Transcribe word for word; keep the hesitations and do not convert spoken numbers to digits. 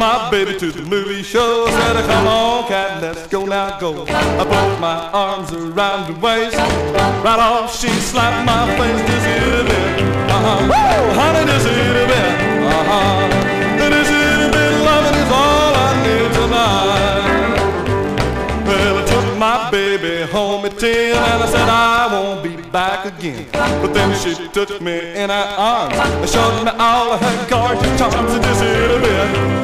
my baby to the movie show. I said, come on, cat, let's go now, go. I put my arms around her waist. Right off, she slapped my face just a little bit. Uh-huh, woo, honey, just a little bit. Uh-huh, just a little bit of loving is all I need tonight. Well, I took my baby home at ten, and I said I won't be back again. But then she took me in her arms and showed me all of her gorgeous charms in just a little bit.